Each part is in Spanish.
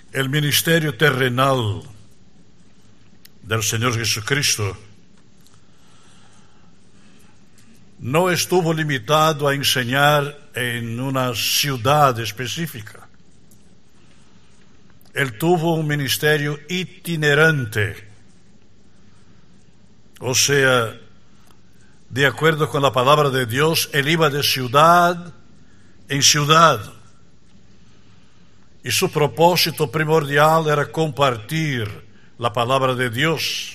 El ministerio terrenal del Señor Jesucristo no estuvo limitado a enseñar en una ciudad específica. Él tuvo un ministerio itinerante, o sea, de acuerdo con la palabra de Dios, él iba de ciudad en ciudad. Y su propósito primordial era compartir la palabra de Dios.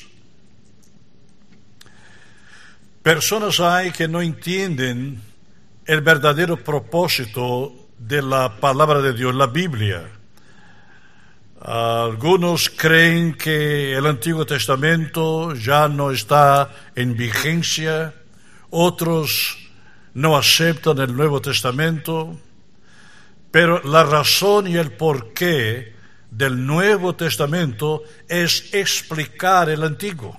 Personas hay que no entienden el verdadero propósito de la palabra de Dios, la Biblia. Algunos creen que el Antiguo Testamento ya no está en vigencia, otros no aceptan el Nuevo Testamento, pero la razón y el porqué del Nuevo Testamento es explicar el Antiguo.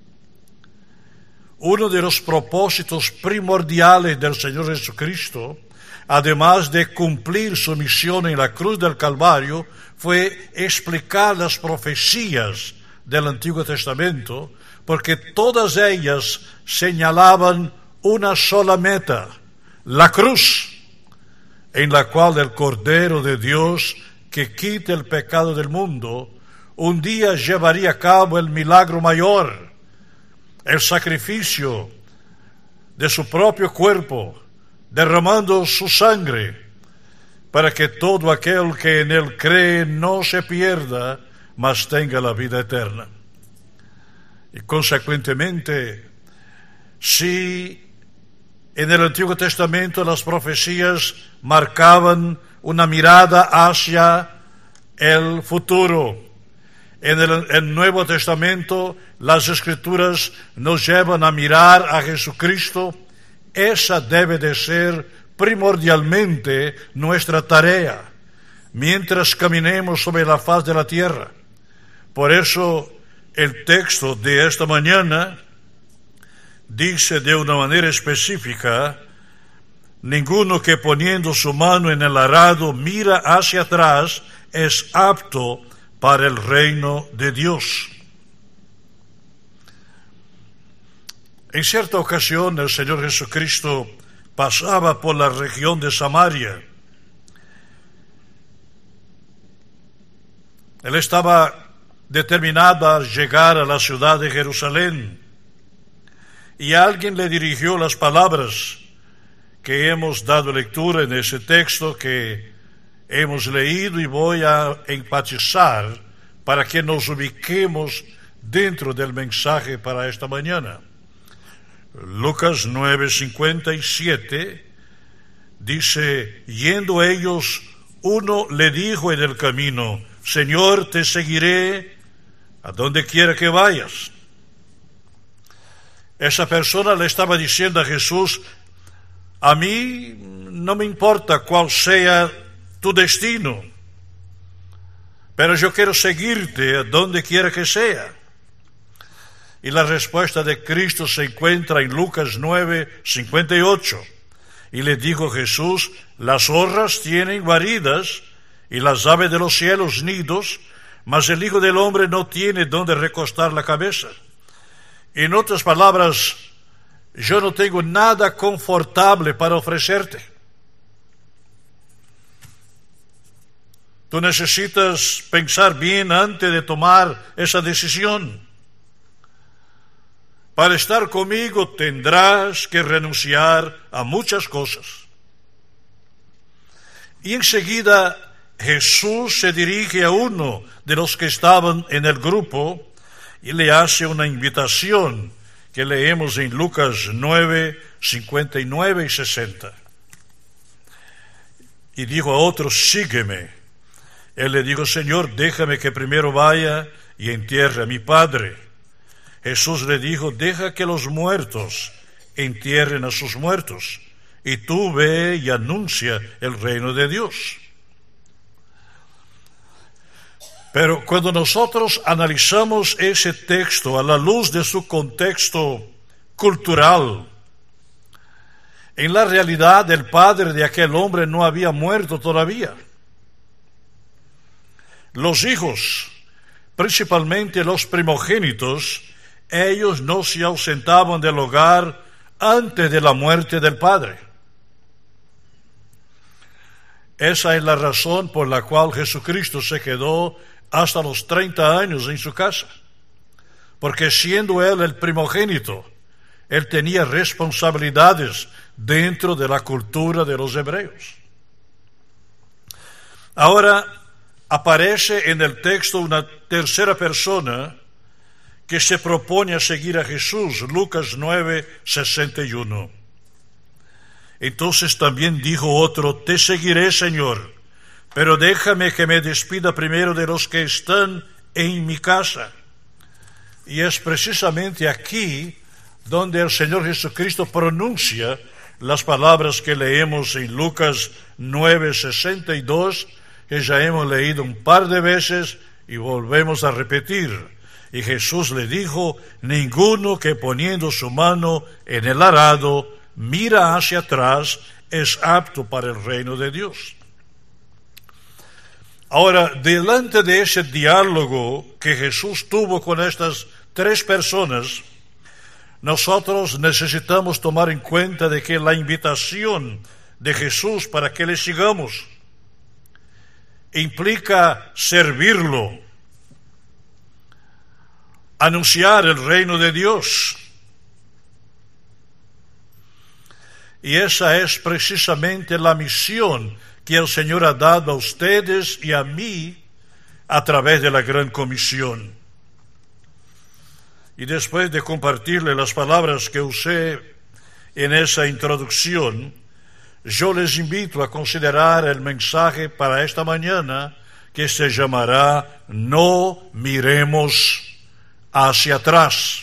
Uno de los propósitos primordiales del Señor Jesucristo, además de cumplir su misión en la cruz del Calvario, fue explicar las profecías del Antiguo Testamento, porque todas ellas señalaban una sola meta, la cruz, en la cual el Cordero de Dios, que quita el pecado del mundo, un día llevaría a cabo el milagro mayor, el sacrificio de su propio cuerpo, derramando su sangre, para que todo aquel que en él cree no se pierda, mas tenga la vida eterna. Y consecuentemente, si en el Antiguo Testamento las profecías marcaban una mirada hacia el futuro, en el Nuevo Testamento las Escrituras nos llevan a mirar a Jesucristo. Esa debe de ser primordialmente nuestra tarea mientras caminemos sobre la faz de la tierra. Por eso el texto de esta mañana dice de una manera específica: ninguno que poniendo su mano en el arado mira hacia atrás es apto para el reino de Dios. En cierta ocasión el Señor Jesucristo pasaba por la región de Samaria. Él estaba determinado a llegar a la ciudad de Jerusalén, y alguien le dirigió las palabras que hemos dado lectura en ese texto que hemos leído, y voy a enfatizar para que nos ubiquemos dentro del mensaje para esta mañana. Lucas 9:57 dice: yendo ellos, uno le dijo en el camino: Señor, te seguiré a donde quiera que vayas. Esa persona le estaba diciendo a Jesús: a mí no me importa cuál sea tu destino, pero yo quiero seguirte a donde quiera que sea. Y la respuesta de Cristo se encuentra en Lucas 9:58. Y le dijo Jesús: las zorras tienen guaridas y las aves de los cielos nidos, mas el Hijo del Hombre no tiene donde recostar la cabeza. En otras palabras, yo no tengo nada confortable para ofrecerte. Tú necesitas pensar bien antes de tomar esa decisión. Para estar conmigo tendrás que renunciar a muchas cosas. Y enseguida Jesús se dirige a uno de los que estaban en el grupo y le hace una invitación que leemos en Lucas 9:59 y 60. Y dijo a otro: sígueme. Él le dijo: Señor, déjame que primero vaya y entierre a mi padre. Jesús le dijo: deja que los muertos entierren a sus muertos, y tú ve y anuncia el reino de Dios. Pero cuando nosotros analizamos ese texto a la luz de su contexto cultural, en la realidad el padre de aquel hombre no había muerto todavía. Los hijos, principalmente los primogénitos, ellos no se ausentaban del hogar antes de la muerte del padre. Esa es la razón por la cual Jesucristo se quedó hasta los 30 años en su casa, porque siendo él el primogénito, él tenía responsabilidades dentro de la cultura de los hebreos. Ahora aparece en el texto una tercera persona que se propone a seguir a Jesús, Lucas 9:61. Entonces también dijo otro: te seguiré, Señor, pero déjame que me despida primero de los que están en mi casa. Y es precisamente aquí donde el Señor Jesucristo pronuncia las palabras que leemos en Lucas 9:62, que ya hemos leído un par de veces y volvemos a repetir. Y Jesús le dijo: ninguno que poniendo su mano en el arado mira hacia atrás es apto para el reino de Dios. Ahora, delante de ese diálogo que Jesús tuvo con estas tres personas, nosotros necesitamos tomar en cuenta de que la invitación de Jesús para que le sigamos implica servirlo, anunciar el reino de Dios. Y esa es precisamente la misión que el Señor ha dado a ustedes y a mí a través de la Gran Comisión. Y después de compartirle las palabras que usé en esa introducción, yo les invito a considerar el mensaje para esta mañana, que se llamará No miremos hacia atrás.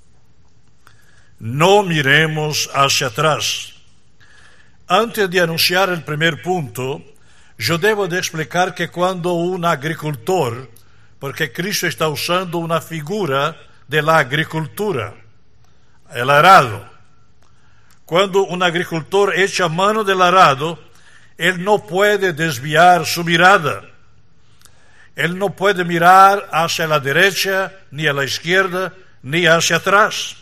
No miremos hacia atrás. Antes de anunciar el primer punto, yo debo de explicar que cuando un agricultor, porque Cristo está usando una figura de la agricultura, el arado. Cuando un agricultor echa mano del arado, él no puede desviar su mirada. Él no puede mirar hacia la derecha, ni a la izquierda, ni hacia atrás.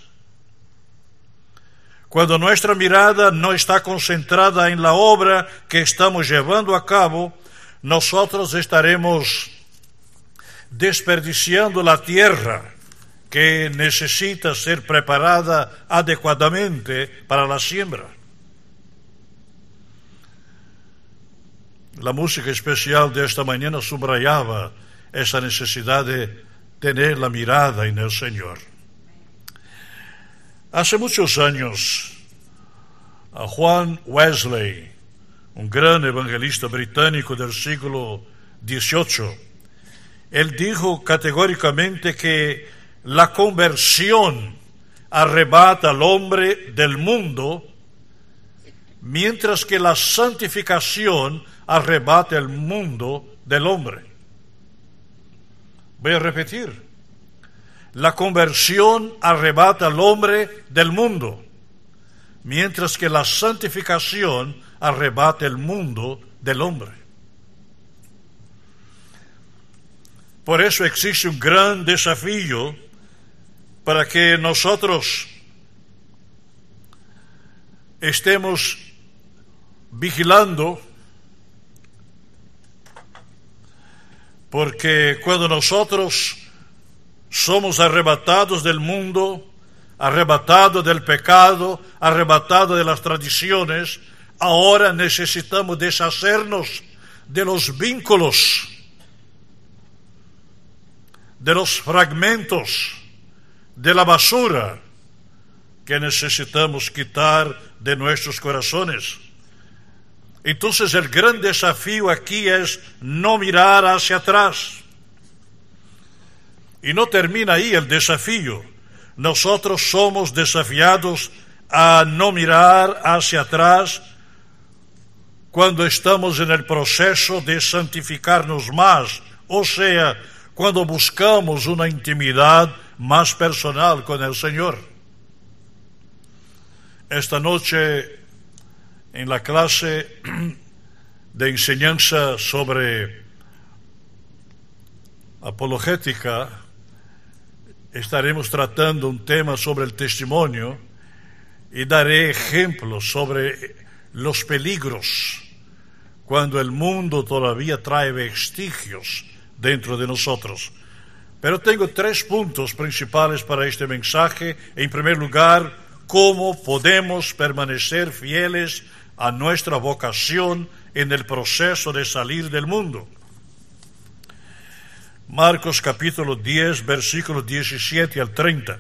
Cuando nuestra mirada no está concentrada en la obra que estamos llevando a cabo, nosotros estaremos desperdiciando la tierra que necesita ser preparada adecuadamente para la siembra. La música especial de esta mañana subrayaba esa necesidad de tener la mirada en el Señor. Hace muchos años, a Juan Wesley, un gran evangelista británico del siglo XVIII, él dijo categóricamente que la conversión arrebata al hombre del mundo, mientras que la santificación arrebata el mundo del hombre. Voy a repetir. La conversión arrebata al hombre del mundo, mientras que la santificación arrebata el mundo del hombre. Por eso existe un gran desafío para que nosotros estemos vigilando, porque cuando nosotros somos arrebatados del mundo, arrebatados del pecado, arrebatados de las tradiciones, ahora necesitamos deshacernos de los vínculos, de los fragmentos, de la basura que necesitamos quitar de nuestros corazones. Entonces el gran desafío aquí es no mirar hacia atrás. Y no termina ahí el desafío. Nosotros somos desafiados a no mirar hacia atrás cuando estamos en el proceso de santificarnos más, o sea, cuando buscamos una intimidad más personal con el Señor. Esta noche, en la clase de enseñanza sobre apologética estaremos tratando un tema sobre el testimonio y daré ejemplos sobre los peligros cuando el mundo todavía trae vestigios dentro de nosotros. Pero tengo 3 puntos principales para este mensaje. En primer lugar, cómo podemos permanecer fieles a nuestra vocación en el proceso de salir del mundo. Marcos capítulo 10, versículos 17 al 30.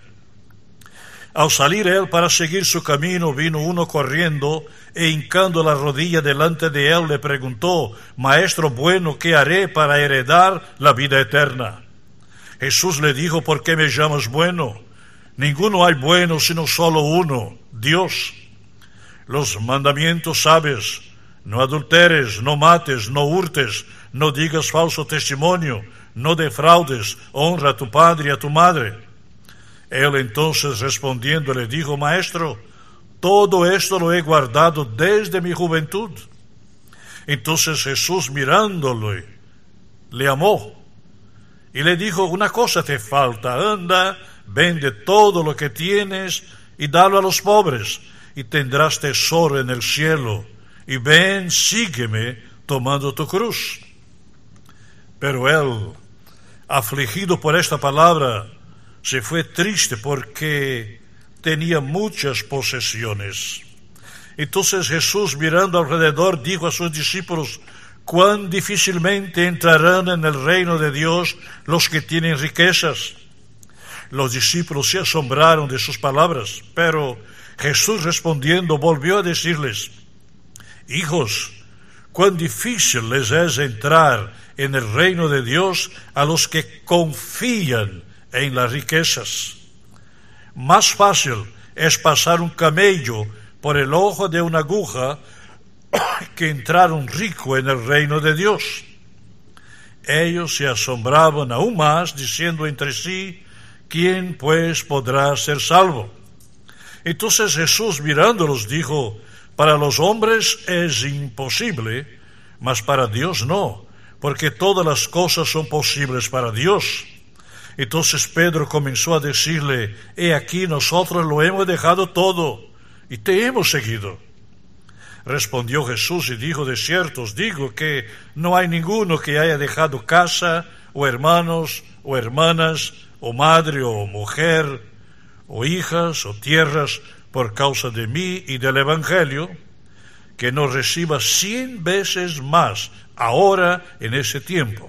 Al salir él para seguir su camino, vino uno corriendo e hincando la rodilla delante de él le preguntó: Maestro bueno, ¿qué haré para heredar la vida eterna? Jesús le dijo: ¿por qué me llamas bueno? Ninguno hay bueno sino solo uno, Dios. Los mandamientos sabes: no adulteres, no mates, no hurtes, no digas falso testimonio, no defraudes, honra a tu padre y a tu madre. Él entonces respondiendo le dijo: Maestro, todo esto lo he guardado desde mi juventud. Entonces Jesús mirándolo le amó y le dijo: una cosa te falta, anda, vende todo lo que tienes y dalo a los pobres, y tendrás tesoro en el cielo, y ven, sígueme tomando tu cruz. Pero él, afligido por esta palabra, se fue triste porque tenía muchas posesiones. Entonces Jesús, mirando alrededor, dijo a sus discípulos: cuán difícilmente entrarán en el reino de Dios los que tienen riquezas. Los discípulos se asombraron de sus palabras, pero Jesús respondiendo volvió a decirles: hijos, cuán difícil les es entrar en el reino de Dios a los que confían en las riquezas. Más fácil es pasar un camello por el ojo de una aguja que entrar un rico en el reino de Dios. Ellos se asombraban aún más, diciendo entre sí: ¿quién pues podrá ser salvo? Entonces Jesús mirándolos dijo: para los hombres es imposible, mas para Dios no, porque todas las cosas son posibles para Dios. Entonces Pedro comenzó a decirle: he aquí, nosotros lo hemos dejado todo y te hemos seguido. Respondió Jesús y dijo: de cierto os digo que no hay ninguno que haya dejado casa, o hermanos, o hermanas, o madre, o mujer, o hijas, o tierras, por causa de mí y del Evangelio, que no reciba 100 veces más ahora en ese tiempo.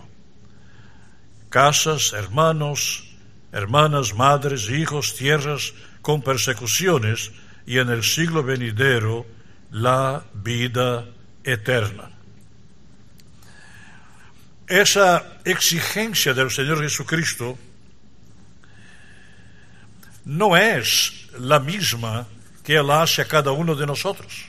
Casas, hermanos, hermanas, madres, hijos, tierras, con persecuciones, y en el siglo venidero la vida eterna. Esa exigencia del Señor Jesucristo no es la misma que Él hace a cada uno de nosotros.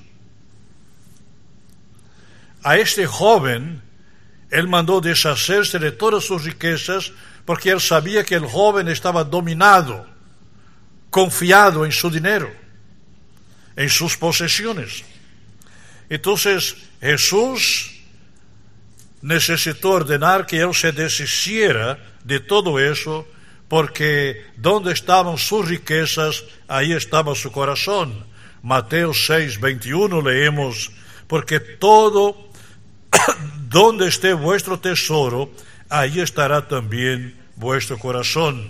A este joven, Él mandó deshacerse de todas sus riquezas porque Él sabía que el joven estaba dominado, confiado en su dinero, en sus posesiones. Entonces Jesús necesitó ordenar que Él se deshiciera de todo eso, porque donde estaban sus riquezas, ahí estaba su corazón. Mateo 6:21 leemos: porque todo donde esté vuestro tesoro, ahí estará también vuestro corazón.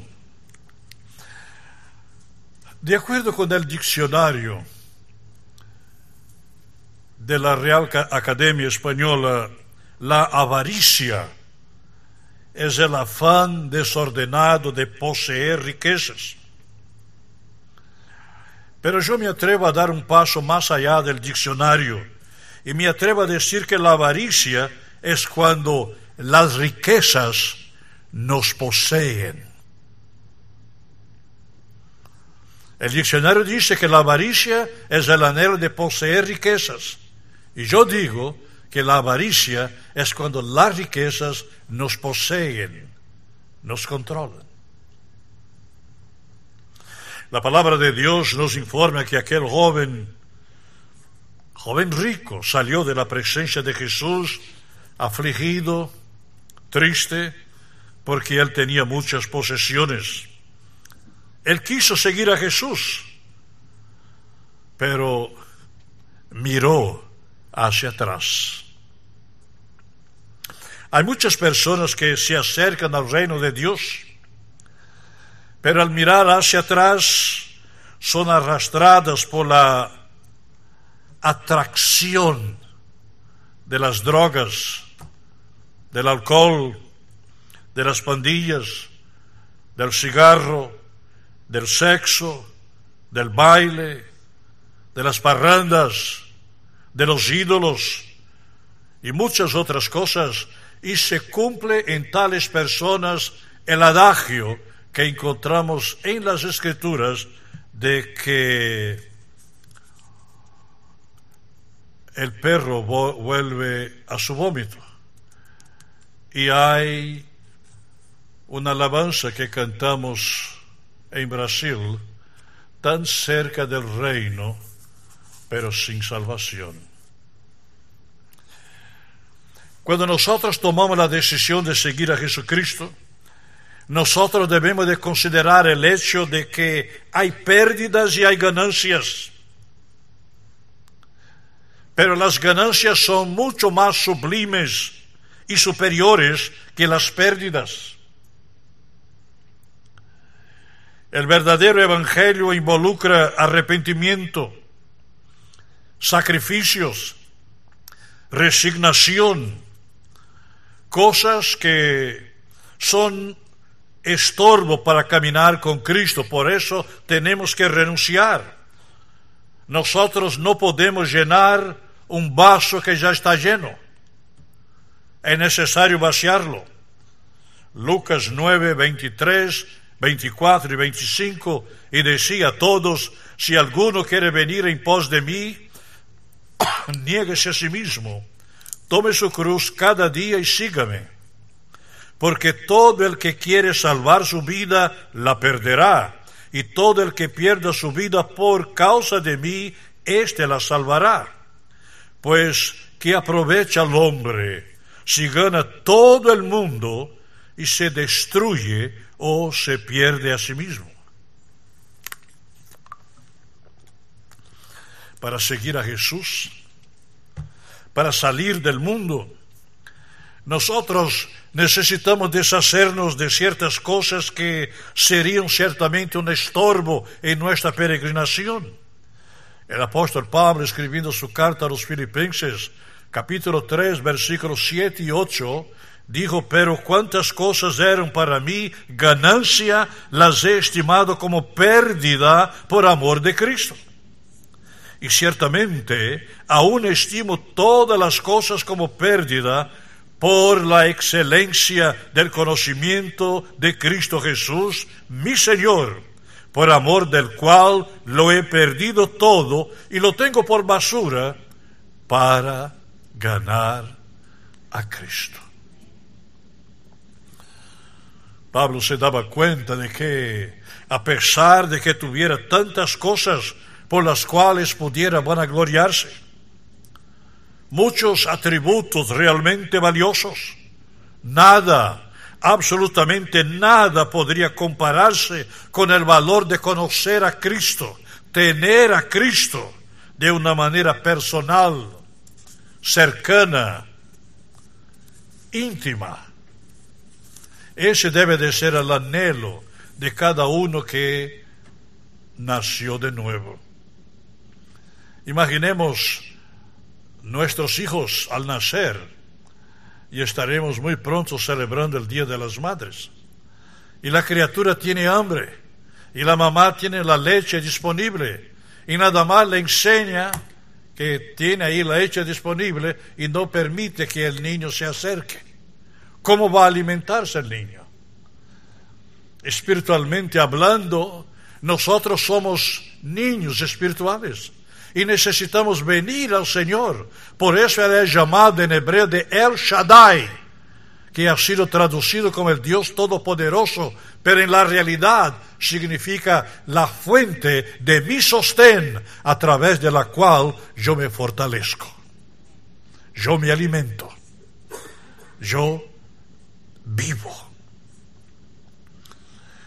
De acuerdo con el diccionario de la Real Academia Española, la avaricia es el afán desordenado de poseer riquezas. Pero yo me atrevo a dar un paso más allá del diccionario y me atrevo a decir que la avaricia es cuando las riquezas nos poseen. El diccionario dice que la avaricia es el anhelo de poseer riquezas. Y yo digo que la avaricia es cuando las riquezas nos poseen, nos controlan. La palabra de Dios nos informa que aquel joven rico, salió de la presencia de Jesús afligido, triste, porque él tenía muchas posesiones. Él quiso seguir a Jesús, pero miró hacia atrás. Hay muchas personas que se acercan al reino de Dios, pero al mirar hacia atrás son arrastradas por la atracción de las drogas, del alcohol, de las pandillas, del cigarro, del sexo, del baile, de las parrandas, de los ídolos y muchas otras cosas, y se cumple en tales personas el adagio que encontramos en las Escrituras de que el perro vuelve a su vómito. Y hay una alabanza que cantamos en Brasil, tan cerca del reino, pero sin salvación. Cuando nosotros tomamos la decisión de seguir a Jesucristo, nosotros debemos de considerar el hecho de que hay pérdidas y hay ganancias. Pero las ganancias son mucho más sublimes y superiores que las pérdidas. El verdadero evangelio involucra arrepentimiento, sacrificios, resignación, cosas que son estorbo para caminar con Cristo. Por eso tenemos que renunciar. Nosotros no podemos llenar un vaso que ya está lleno. Es necesario vaciarlo. Lucas 9, 23, 24 y 25, y decía a todos: si alguno quiere venir en pos de mí, niéguese a sí mismo, tome su cruz cada día y sígame. Porque todo el que quiere salvar su vida, la perderá. Y todo el que pierda su vida por causa de mí, éste la salvará. Pues, ¿qué aprovecha el hombre si gana todo el mundo y se destruye o se pierde a sí mismo? Para seguir a Jesús, para salir del mundo, nosotros necesitamos deshacernos de ciertas cosas que serían ciertamente un estorbo en nuestra peregrinación. El apóstol Pablo, escribiendo su carta a los Filipenses, capítulo 3, versículos 7 y 8, dijo: pero cuántas cosas eran para mí ganancia, las he estimado como pérdida por amor de Cristo. Y ciertamente aún estimo todas las cosas como pérdida por la excelencia del conocimiento de Cristo Jesús, mi Señor, por amor del cual lo he perdido todo y lo tengo por basura para ganar a Cristo. Pablo se daba cuenta de que, a pesar de que tuviera tantas cosas por las cuales pudiera vanagloriarse, muchos atributos realmente valiosos, nada, absolutamente nada podría compararse con el valor de conocer a Cristo, tener a Cristo de una manera personal, cercana, íntima. Ese debe de ser el anhelo de cada uno que nació de nuevo. Imaginemos nuestros hijos al nacer, y estaremos muy pronto celebrando el Día de las Madres, y la criatura tiene hambre, y la mamá tiene la leche disponible, y nada más le enseña que tiene ahí la leche disponible y no permite que el niño se acerque. ¿Cómo va a alimentarse el niño? Espiritualmente hablando, nosotros somos niños espirituales y necesitamos venir al Señor. Por eso Él es llamado en hebreo de El Shaddai, que ha sido traducido como el Dios Todopoderoso, pero en la realidad significa la fuente de mi sostén, a través de la cual yo me fortalezco, yo me alimento, yo vivo.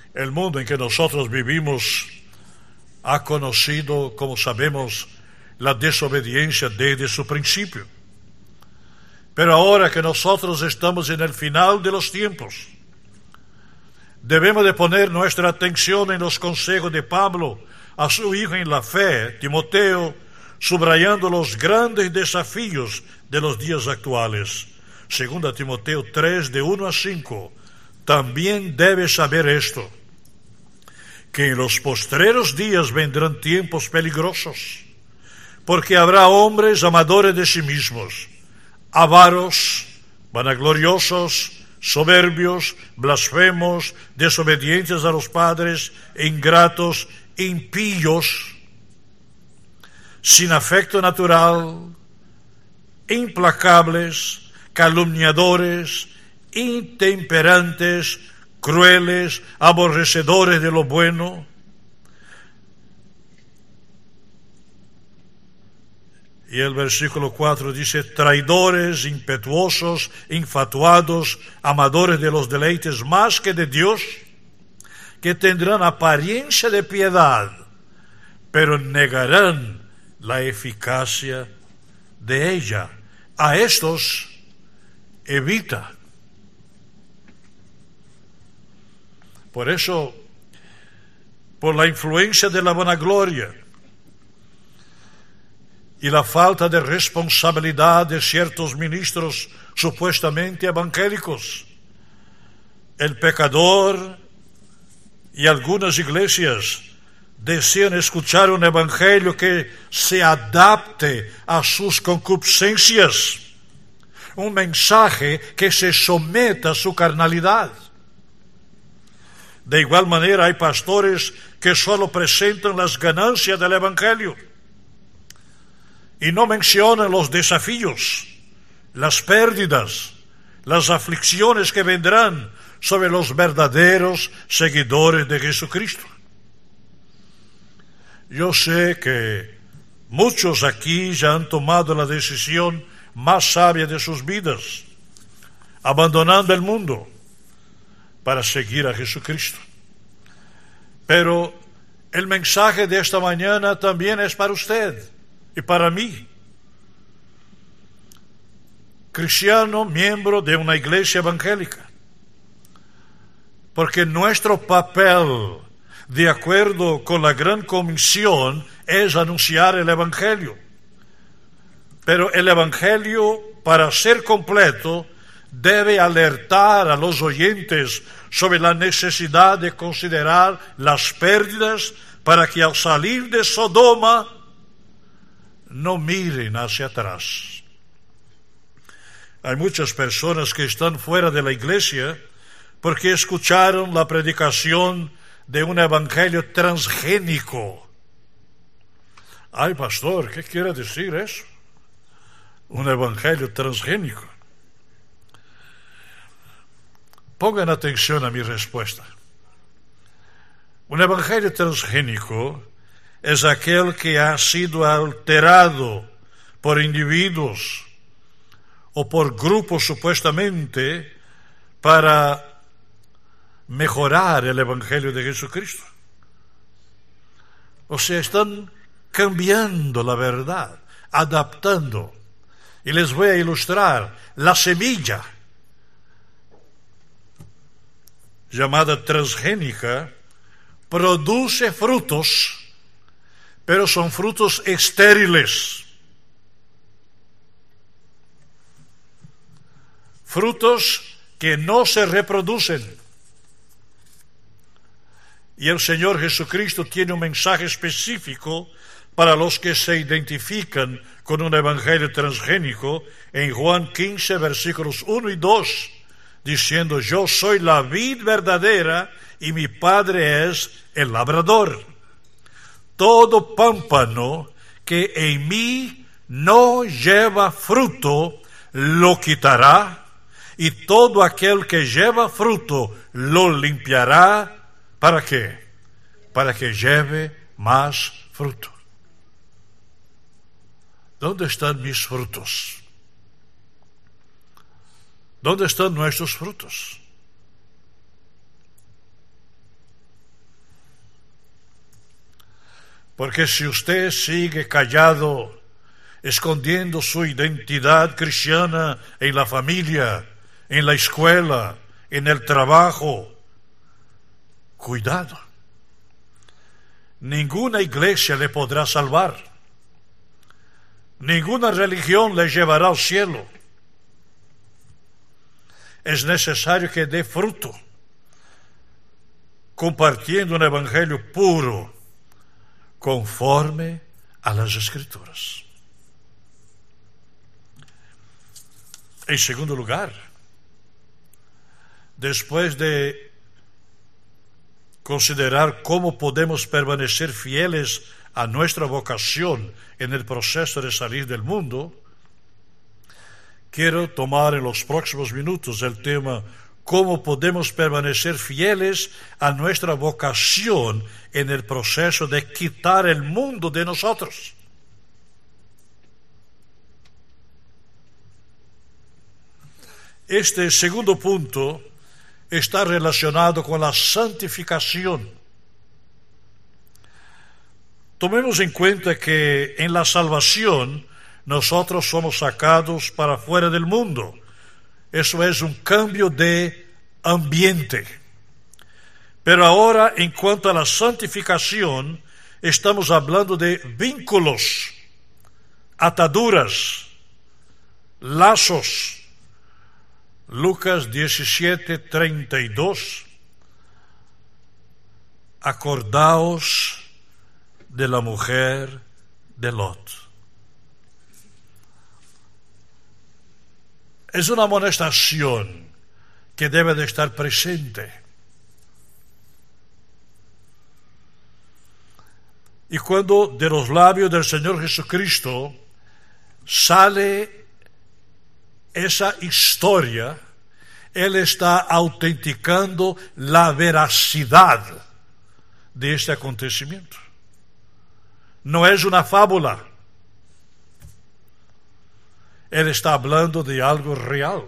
El mundo en que nosotros vivimos ha conocido, como sabemos, la desobediencia desde su principio. Pero ahora que nosotros estamos en el final de los tiempos, debemos de poner nuestra atención en los consejos de Pablo a su hijo en la fe, Timoteo, subrayando los grandes desafíos de los días actuales. 2 Timoteo 3, de 1 a 5, también debes saber esto, que en los postreros días vendrán tiempos peligrosos, porque habrá hombres amadores de sí mismos, avaros, vanagloriosos, soberbios, blasfemos, desobedientes a los padres, ingratos, impíos, sin afecto natural, implacables, calumniadores, intemperantes, crueles, aborrecedores de lo bueno. Y el versículo 4 dice, traidores, impetuosos, infatuados, amadores de los deleites más que de Dios, que tendrán apariencia de piedad, pero negarán la eficacia de ella. A estos evita. Por eso, por la influencia de la vanagloria y la falta de responsabilidad de ciertos ministros supuestamente evangélicos, el pecador y algunas iglesias desean escuchar un evangelio que se adapte a sus concupiscencias, un mensaje que se someta a su carnalidad. De igual manera hay pastores que solo presentan las ganancias del evangelio y no mencionan los desafíos, las pérdidas, las aflicciones que vendrán sobre los verdaderos seguidores de Jesucristo. Yo sé que muchos aquí ya han tomado la decisión más sabia de sus vidas, abandonando el mundo para seguir a Jesucristo. Pero el mensaje de esta mañana también es para usted y para mí, cristiano, miembro de una iglesia evangélica, porque nuestro papel, de acuerdo con la gran comisión, es anunciar el evangelio. Pero el evangelio, para ser completo, debe alertar a los oyentes sobre la necesidad de considerar las pérdidas para que al salir de Sodoma no miren hacia atrás. Hay muchas personas que están fuera de la iglesia porque escucharon la predicación de un evangelio transgénico. Ay, pastor, ¿qué quiere decir eso? Un evangelio transgénico. Pongan atención a mi respuesta. Un evangelio transgénico es aquel que ha sido alterado por individuos o por grupos supuestamente para mejorar el evangelio de Jesucristo. O sea, están cambiando la verdad, adaptando. Y les voy a ilustrar. La semilla, llamada transgénica, produce frutos, pero son frutos estériles. Frutos que no se reproducen. Y el Señor Jesucristo tiene un mensaje específico para los que se identifican con un evangelio transgénico en Juan 15, versículos 1 y 2, diciendo, yo soy la vid verdadera y mi Padre es el labrador. Todo pámpano que en mí no lleva fruto, lo quitará, y todo aquel que lleva fruto, lo limpiará. ¿Para qué? Para que lleve más fruto. ¿Dónde están mis frutos? ¿Dónde están nuestros frutos? Porque si usted sigue callado, escondiendo su identidad cristiana en la familia, en la escuela, en el trabajo, cuidado. Ninguna iglesia le podrá salvar. Ninguna religión le llevará al cielo. Es necesario que dé fruto, compartiendo un evangelio puro, conforme a las Escrituras. En segundo lugar, después de considerar cómo podemos permanecer fieles a nuestra vocación en el proceso de salir del mundo, quiero tomar en los próximos minutos el tema cómo podemos permanecer fieles a nuestra vocación en el proceso de quitar el mundo de nosotros. Este segundo punto está relacionado con la santificación. Tomemos en cuenta que en la salvación nosotros somos sacados para fuera del mundo. Eso es un cambio de ambiente. Pero ahora, en cuanto a la santificación, estamos hablando de vínculos, ataduras, lazos. Lucas 17:32. Acordaos de la mujer de Lot. Es una amonestación que debe de estar presente. Y cuando de los labios del Señor Jesucristo sale esa historia, Él está autenticando la veracidad de este acontecimiento. No es una fábula. Él está hablando de algo real.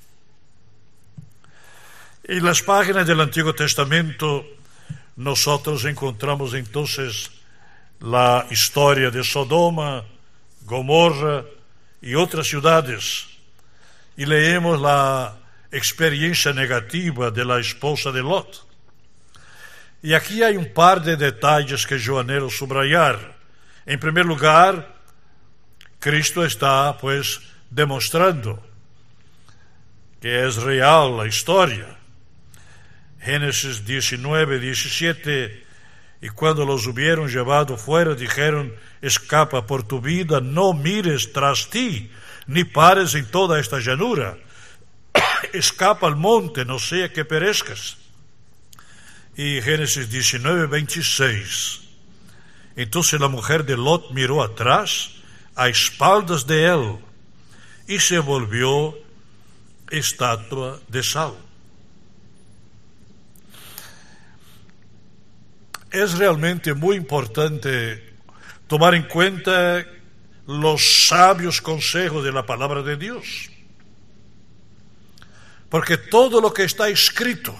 En las páginas del Antiguo Testamento nosotros encontramos entonces la historia de Sodoma, Gomorra y otras ciudades. Y leemos la experiencia negativa de la esposa de Lot. Y aquí hay un par de detalles que yo anhelo subrayar. En primer lugar, Cristo está pues demostrando que es real la historia. Génesis 19:17, y cuando los hubieron llevado fuera, dijeron: escapa por tu vida, no mires tras ti, ni pares en toda esta llanura. Escapa al monte, no sea que perezcas. Y Génesis 19:26, entonces la mujer de Lot miró atrás, a espaldas de él, y se volvió estatua de sal. Es realmente muy importante tomar en cuenta los sabios consejos de la palabra de Dios, porque todo lo que está escrito,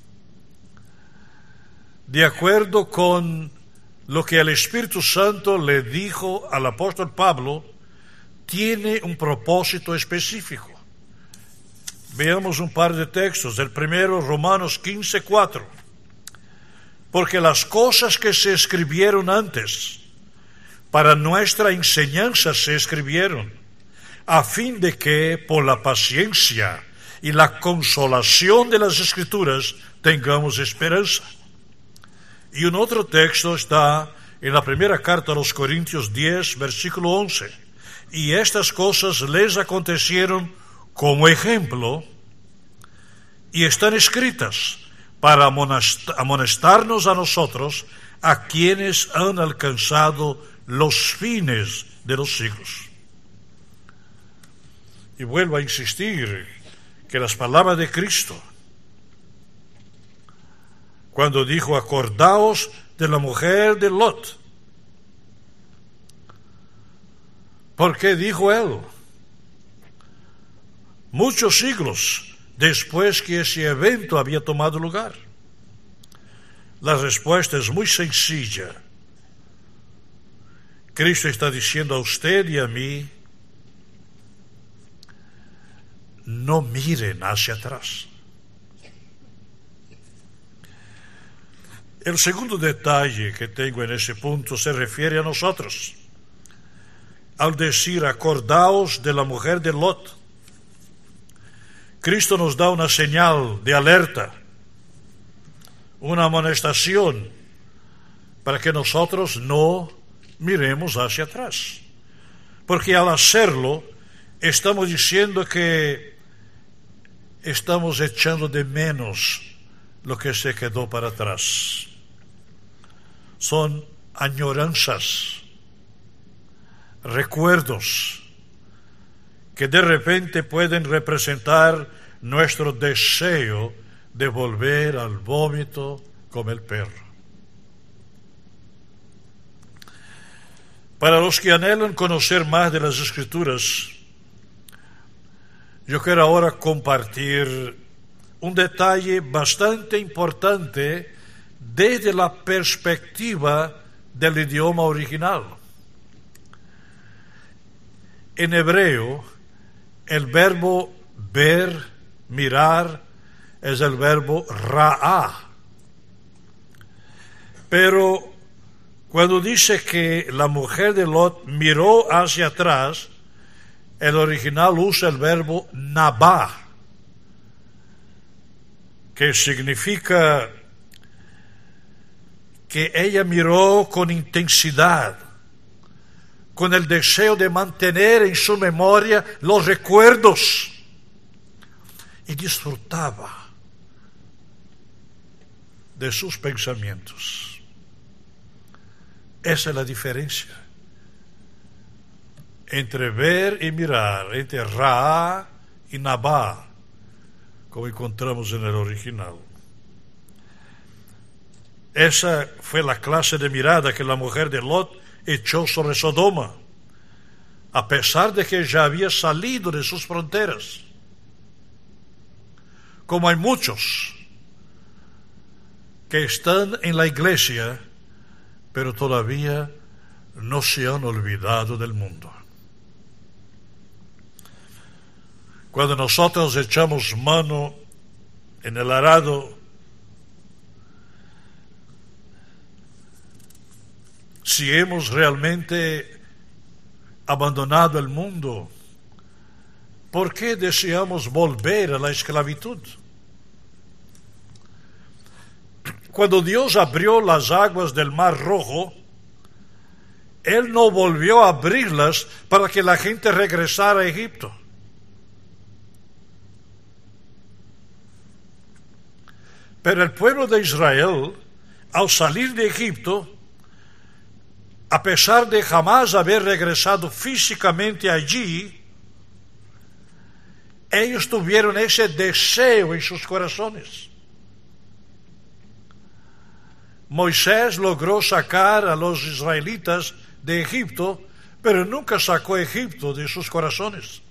de acuerdo con lo que el Espíritu Santo le dijo al apóstol Pablo, tiene un propósito específico. Veamos un par de textos. El primero, Romanos 15:4. Porque las cosas que se escribieron antes, para nuestra enseñanza se escribieron, a fin de que por la paciencia y la consolación de las Escrituras tengamos esperanza. Y un otro texto está en la primera carta a los Corintios 10, versículo 11. Y estas cosas les acontecieron como ejemplo y están escritas para amonestarnos a nosotros, a quienes han alcanzado los fines de los siglos. Y vuelvo a insistir que las palabras de Cristo, cuando dijo: acordaos de la mujer de Lot. ¿Por qué dijo él? Muchos siglos después que ese evento había tomado lugar. La respuesta es muy sencilla. Cristo está diciendo a usted y a mí, no miren hacia atrás. El segundo detalle que tengo en ese punto se refiere a nosotros. Al decir, acordaos de la mujer de Lot, Cristo nos da una señal de alerta, una amonestación, para que nosotros no miremos hacia atrás. Porque al hacerlo, estamos diciendo que estamos echando de menos lo que se quedó para atrás. Son añoranzas, recuerdos que de repente pueden representar nuestro deseo de volver al vómito como el perro. Para los que anhelan conocer más de las Escrituras, yo quiero ahora compartir un detalle bastante importante desde la perspectiva del idioma original. En hebreo, el verbo ver, mirar, es el verbo ra'á. Pero cuando dice que la mujer de Lot miró hacia atrás, el original usa el verbo nabá, que significa que ella miró con intensidad, con el deseo de mantener en su memoria los recuerdos, y disfrutaba de sus pensamientos. Esa es la diferencia entre ver y mirar, entre Ra y Nabá, como encontramos en el original. Esa fue la clase de mirada que la mujer de Lot echó sobre Sodoma, a pesar de que ya había salido de sus fronteras. Como hay muchos que están en la iglesia, pero todavía no se han olvidado del mundo. Cuando nosotros echamos mano en el arado, si hemos realmente abandonado el mundo, ¿por qué deseamos volver a la esclavitud? Cuando Dios abrió las aguas del Mar Rojo, Él no volvió a abrirlas para que la gente regresara a Egipto. Pero el pueblo de Israel, al salir de Egipto, a pesar de jamás haber regresado físicamente allí, ellos tuvieron ese deseo en sus corazones. Moisés logró sacar a los israelitas de Egipto, pero nunca sacó a Egipto de sus corazones.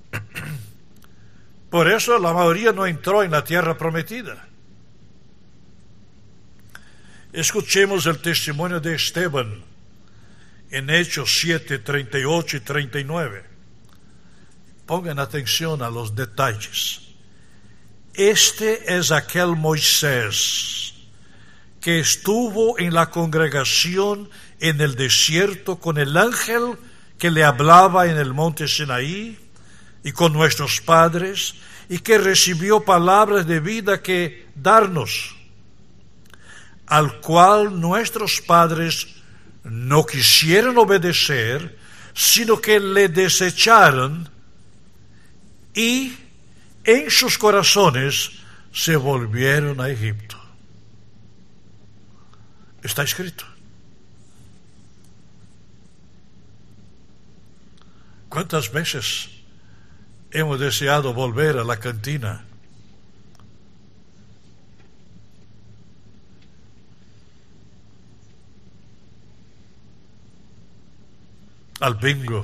Por eso la mayoría no entró en la tierra prometida. Escuchemos el testimonio de Esteban en Hechos 7, 38 y 39. Pongan atención a los detalles. Este es aquel Moisés que estuvo en la congregación en el desierto con el ángel que le hablaba en el monte Sinaí y con nuestros padres, y que recibió palabras de vida que darnos, al cual nuestros padres no quisieron obedecer, sino que le desecharon, y en sus corazones se volvieron a Egipto. Está escrito. ¿Cuántas veces hemos deseado volver a la cantina? Al bingo,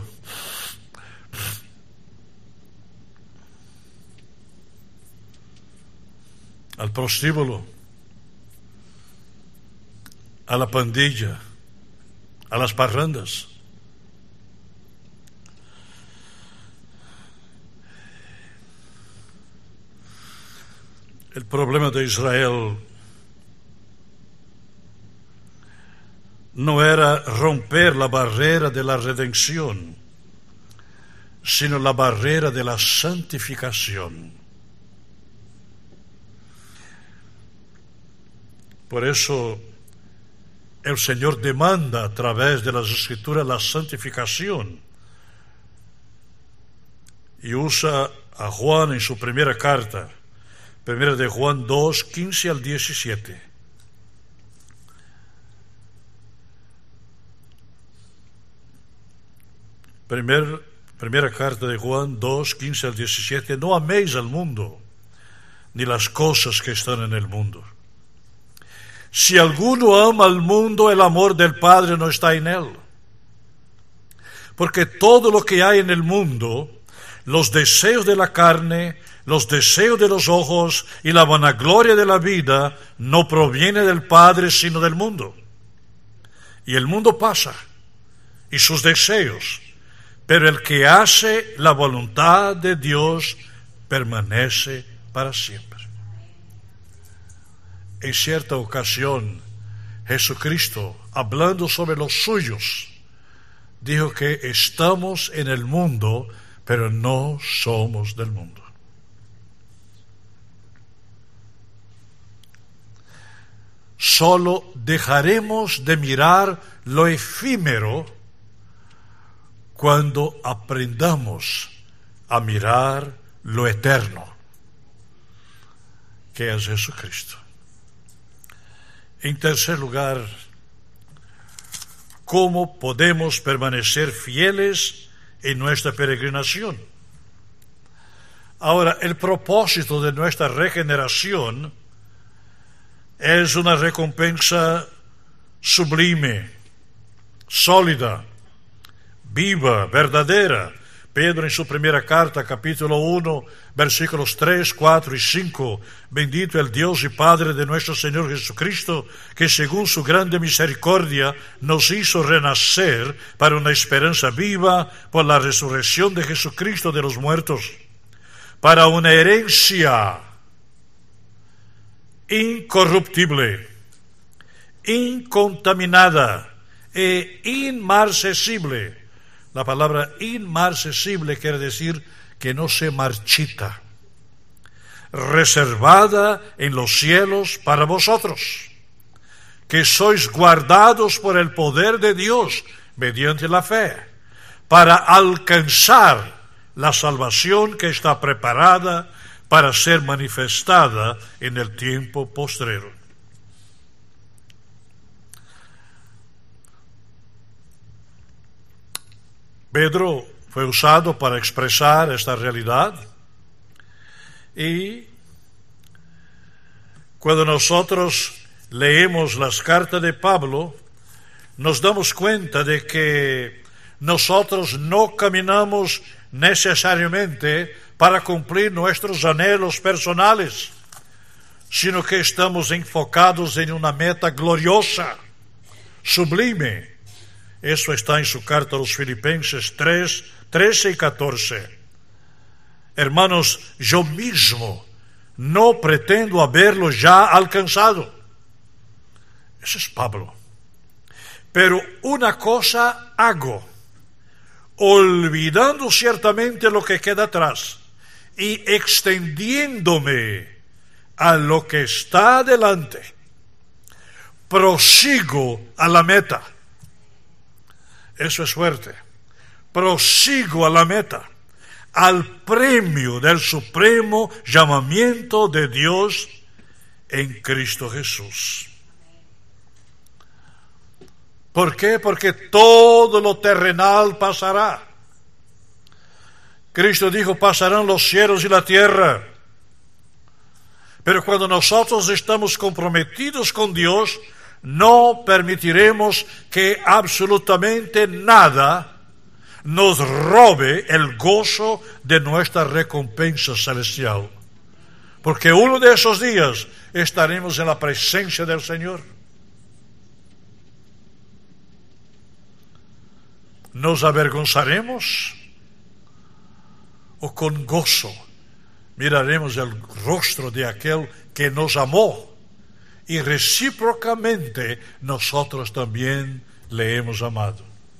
al prostíbulo, a la pandilla, a las parrandas. El problema de Israel no era romper la barrera de la redención, sino la barrera de la santificación. Por eso el Señor demanda a través de las Escrituras la santificación y usa a Juan en su primera carta, primera de Juan 2, 15 al 17. Primera carta de Juan 2, 15 al 17. No améis al mundo, ni las cosas que están en el mundo. Si alguno ama al mundo, el amor del Padre no está en él. Porque todo lo que hay en el mundo, los deseos de la carne, los deseos de los ojos y la vanagloria de la vida, no proviene del Padre, sino del mundo. Y el mundo pasa, y sus deseos, pero el que hace la voluntad de Dios permanece para siempre. En cierta ocasión, Jesucristo, hablando sobre los suyos, dijo que estamos en el mundo, pero no somos del mundo. Solo dejaremos de mirar lo efímero cuando aprendamos a mirar lo eterno, que es Jesucristo. En tercer lugar, ¿cómo podemos permanecer fieles en nuestra peregrinación? Ahora, el propósito de nuestra regeneración es una recompensa sublime, sólida, viva, verdadera. Pedro en su primera carta, capítulo 1, versículos 3, 4 y 5. Bendito el Dios y Padre de nuestro Señor Jesucristo, que según su grande misericordia nos hizo renacer para una esperanza viva por la resurrección de Jesucristo de los muertos, para una herencia incorruptible, incontaminada e inmarcesible. La palabra inmarcesible quiere decir que no se marchita, reservada en los cielos para vosotros, que sois guardados por el poder de Dios mediante la fe, para alcanzar la salvación que está preparada para ser manifestada en el tiempo postrero. Pedro fue usado para expresar esta realidad, y cuando nosotros leemos las cartas de Pablo, nos damos cuenta de que nosotros no caminamos necesariamente para cumplir nuestros anhelos personales, sino que estamos enfocados en una meta gloriosa, sublime. Eso está en su carta a los Filipenses 3, 13 y 14. Hermanos, yo mismo no pretendo haberlo ya alcanzado. Ese es Pablo. Pero una cosa hago, olvidando ciertamente lo que queda atrás y extendiéndome a lo que está adelante, prosigo a la meta. Eso es fuerte. Prosigo a la meta, al premio del supremo llamamiento de Dios en Cristo Jesús. ¿Por qué? Porque todo lo terrenal pasará. Cristo dijo, pasarán los cielos y la tierra. Pero cuando nosotros estamos comprometidos con Dios, no permitiremos que absolutamente nada nos robe el gozo de nuestra recompensa celestial. Porque uno de esos días estaremos en la presencia del Señor. ¿Nos avergonzaremos o con gozo miraremos el rostro de aquel que nos amó y recíprocamente nosotros también le hemos amado.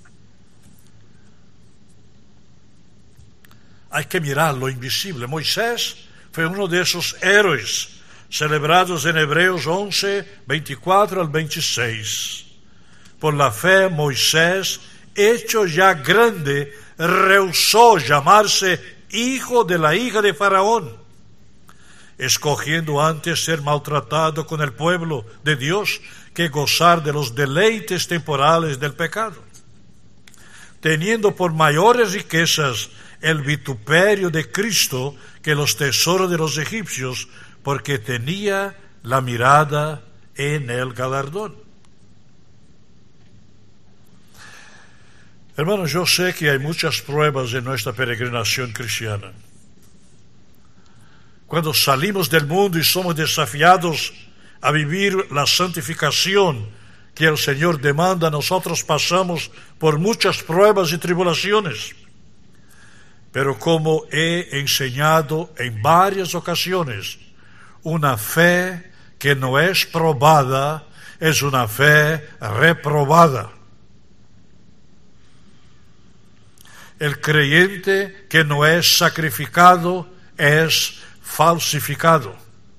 Hay que mirar lo invisible. Moisés fue uno de esos héroes celebrados en Hebreos 11, 24 al 26. Por la fe, Moisés, hecho ya grande, rehusó llamarse hijo de la hija de Faraón, escogiendo antes ser maltratado con el pueblo de Dios que gozar de los deleites temporales del pecado, teniendo por mayores riquezas el vituperio de Cristo que los tesoros de los egipcios, porque tenía la mirada en el galardón. Hermanos, yo sé que hay muchas pruebas en nuestra peregrinación cristiana. Cuando salimos del mundo y somos desafiados a vivir la santificación que el Señor demanda, nosotros pasamos por muchas pruebas y tribulaciones. Pero como he enseñado en varias ocasiones, una fe que no es probada es una fe reprobada. El creyente que no es sacrificado es falsificado.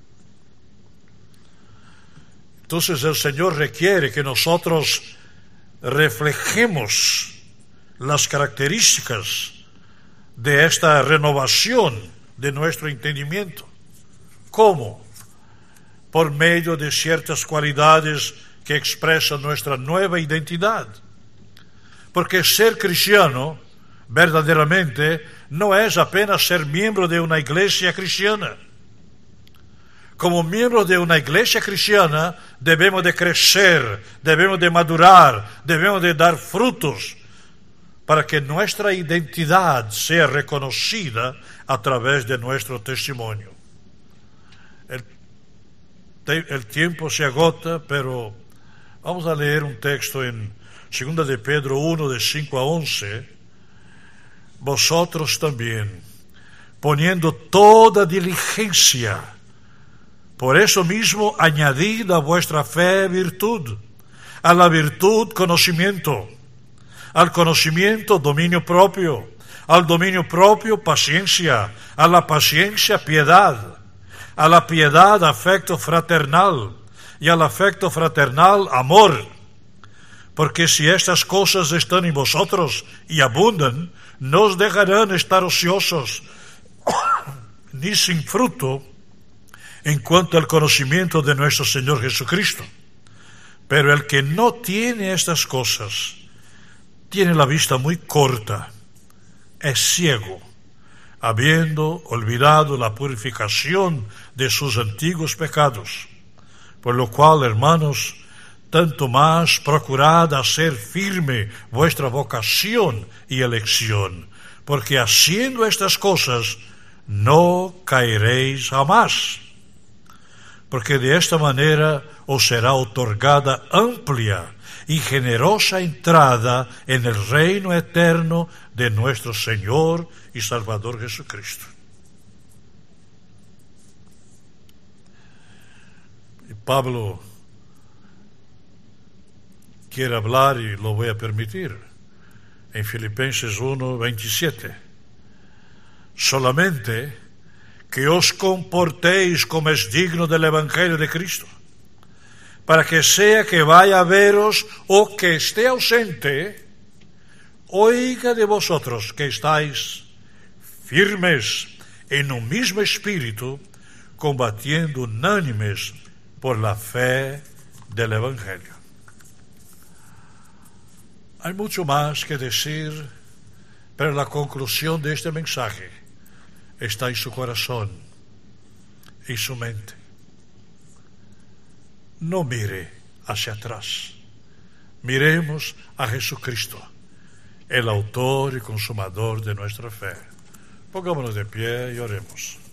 Entonces el Señor requiere que nosotros reflejemos las características de esta renovación de nuestro entendimiento. ¿Cómo? Por medio de ciertas cualidades que expresan nuestra nueva identidad. Porque ser cristiano verdaderamente no es apenas ser miembro de una iglesia cristiana. Como miembros de una iglesia cristiana debemos de crecer, debemos de madurar, debemos de dar frutos para que nuestra identidad sea reconocida a través de nuestro testimonio. El tiempo se agota, pero vamos a leer un texto en 2 de Pedro 1, de 5 a 11. Vosotros también, poniendo toda diligencia, por eso mismo añadid a vuestra fe virtud, a la virtud conocimiento, al conocimiento dominio propio, al dominio propio paciencia, a la paciencia piedad, a la piedad afecto fraternal y al afecto fraternal amor. Porque si estas cosas están en vosotros y abundan, no os dejarán estar ociosos ni sin fruto en cuanto al conocimiento de nuestro Señor Jesucristo. Pero el que no tiene estas cosas tiene la vista muy corta, es ciego, habiendo olvidado la purificación de sus antiguos pecados. Por lo cual, hermanos, tanto más procurad hacer firme vuestra vocación y elección, porque haciendo estas cosas no caeréis jamás. Porque de esta manera os será otorgada amplia y generosa entrada en el reino eterno de nuestro Señor y Salvador Jesucristo. Y Pablo quiere hablar, y lo voy a permitir, en Filipenses 1, 27. Solamente que os comportéis como es digno del Evangelio de Cristo, para que sea que vaya a veros o que esté ausente, oiga de vosotros que estáis firmes en un mismo espíritu, combatiendo unánimes por la fe del Evangelio. Hay mucho más que decir, pero la conclusión de este mensaje está en su corazón y su mente. No mire hacia atrás. Miremos a Jesucristo, el autor y consumador de nuestra fe. Pongámonos de pie y oremos.